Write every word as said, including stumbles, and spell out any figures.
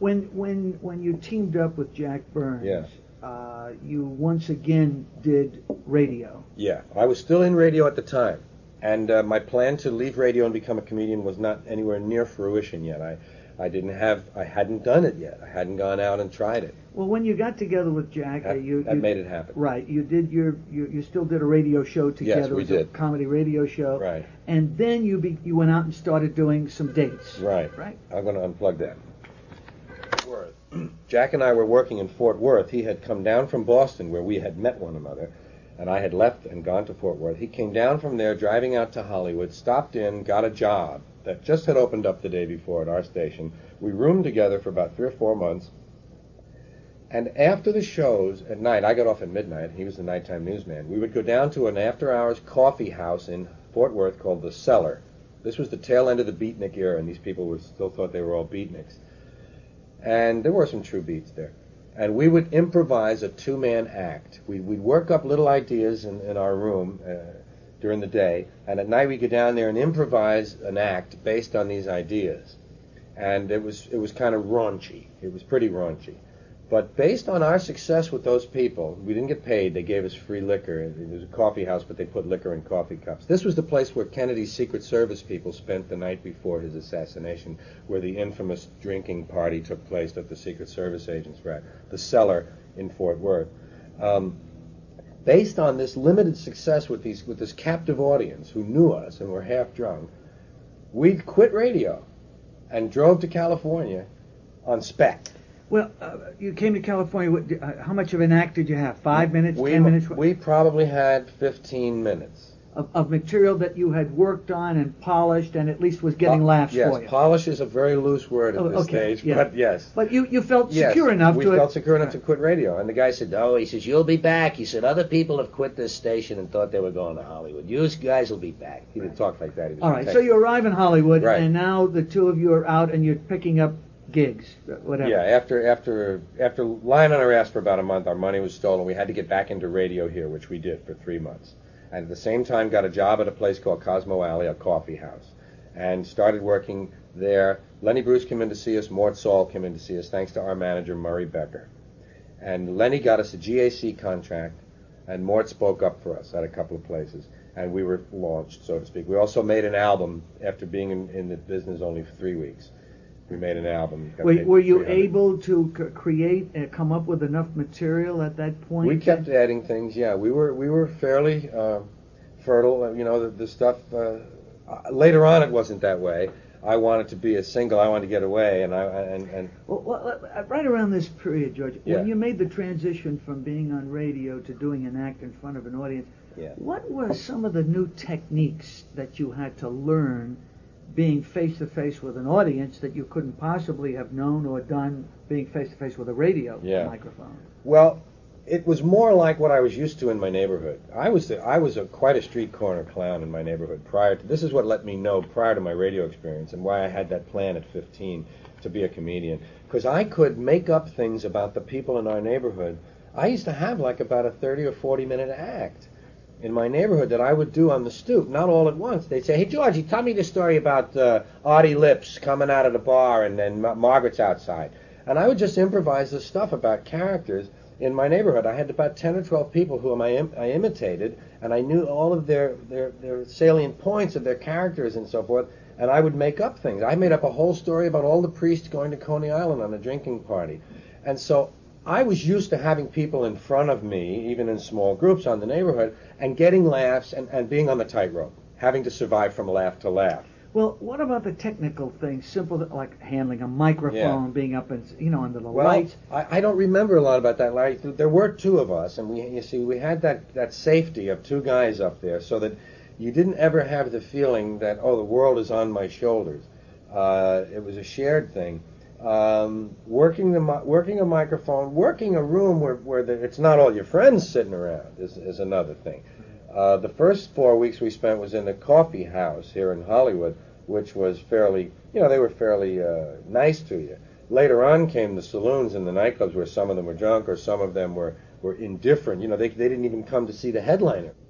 When when when you teamed up with Jack Burns, Yeah. uh, you once again did radio. Yeah, I was still in radio at the time, and uh, my plan to leave radio and become a comedian was not anywhere near fruition yet. I, I didn't have, I hadn't done it yet. I hadn't gone out and tried it. Well, when you got together with Jack, That, uh, you, that you made it happen. Right. You did your you, you still did a radio show together. Yes, we it was did. A comedy radio show. Right. And then you be, you went out and started doing some dates. Right. Right. I'm going to unplug that. Worth. Jack and I were working in Fort Worth. He had come down from Boston, where we had met one another, and I had left and gone to Fort Worth. He came down from there, driving out to Hollywood, stopped in, got a job that just had opened up the day before at our station. We roomed together for about three or four months. And after the shows at night, I got off at midnight. He was the nighttime newsman. We would go down to an after-hours coffee house in Fort Worth called The Cellar. This was the tail end of the beatnik era, and these people were still thought they were all beatniks. And there were some true beats there. And we would improvise a two-man act. We'd, we'd work up little ideas in, in our room uh, during the day, and at night we'd go down there and improvise an act based on these ideas. And it was it was kind of raunchy. It was pretty raunchy. But based on our success with those people, we didn't get paid. They gave us free liquor. It was a coffee house, but they put liquor in coffee cups. This was the place where Kennedy's Secret Service people spent the night before his assassination, where the infamous drinking party took place that the Secret Service agents were at, The Cellar in Fort Worth. Um, based on this limited success with these with this captive audience who knew us and were half drunk, we quit radio and drove to California on spec. Well, uh, you came to California. What, uh, how much of an act did you have? Five minutes, we, ten minutes? We probably had fifteen minutes. Of, of material that you had worked on and polished and at least was getting Po- laughs yes, for you. Yes, polish is a very loose word at Oh, this okay, stage, yeah. but yes. But you, you felt Yes, secure enough we to... We felt secure enough to quit radio. And the guy said, Oh, he says, you'll be back. He said, other people have quit this station and thought they were going to Hollywood. You guys will be back. he didn't talk like that. He was All right, so protected. you arrive in Hollywood, Right. and now the two of you are out and you're picking up gigs, whatever. Yeah, after after after lying on our ass for about a month, our money was stolen. We had to get back into radio here, which we did for three months. And at the same time, got a job at a place called Cosmo Alley, a coffee house, and started working there. Lenny Bruce came in to see us. Mort Saul came in to see us, thanks to our manager, Murray Becker. And Lenny got us a G A C contract, and Mort spoke up for us at a couple of places, and we were launched, so to speak. We also made an album after being in, in the business only for three weeks. We made an album. Got Were, paid were you three hundred. able to c- create and come up with enough material at that point? We kept adding things. Yeah, we were we were fairly uh, fertile. You know, the, the stuff. Uh, uh, later on, it wasn't that way. I wanted to be a single. I wanted to get away, and I and and. Well, well, uh, right around this period, George, Yeah. when you made the transition from being on radio to doing an act in front of an audience, Yeah. what were some of the new techniques that you had to learn being face-to-face with an audience that you couldn't possibly have known or done being face-to-face with a radio Yeah. microphone? Well, it was more like what I was used to in my neighborhood. I was the, I was a, quite a street corner clown in my neighborhood prior to. This is what let me know prior to my radio experience and why I had that plan at fifteen to be a comedian, because I could make up things about the people in our neighborhood. I used to have like about a thirty or forty minute act in my neighborhood that I would do on the stoop, not all at once. They'd say, "Hey, Georgie, tell me the story about uh, Artie Lips coming out of the bar and then Ma- Margaret's outside." And I would just improvise this stuff about characters in my neighborhood. I had about ten or twelve people whom I, Im- I imitated, and I knew all of their, their, their salient points of their characters and so forth, and I would make up things. I made up a whole story about all the priests going to Coney Island on a drinking party. And so I was used to having people in front of me, even in small groups on the neighborhood, and getting laughs and, and being on the tightrope, having to survive from laugh to laugh. Well, what about the technical things, simple th- like handling a microphone, Yeah. being up and you know under the Well, lights? I, I don't remember a lot about that, Larry. There were two of us, and we, you see, we had that, that safety of two guys up there, so that you didn't ever have the feeling that, oh, the world is on my shoulders. Uh, it was a shared thing. Um, working the mi- working a microphone, working a room where where the, it's not all your friends sitting around is is another thing. Uh, the first four weeks we spent was in a coffee house here in Hollywood, which was fairly, you know, they were fairly uh, nice to you. Later on came the saloons and the nightclubs where some of them were drunk or some of them were, were indifferent. You know, they they didn't even come to see the headliner.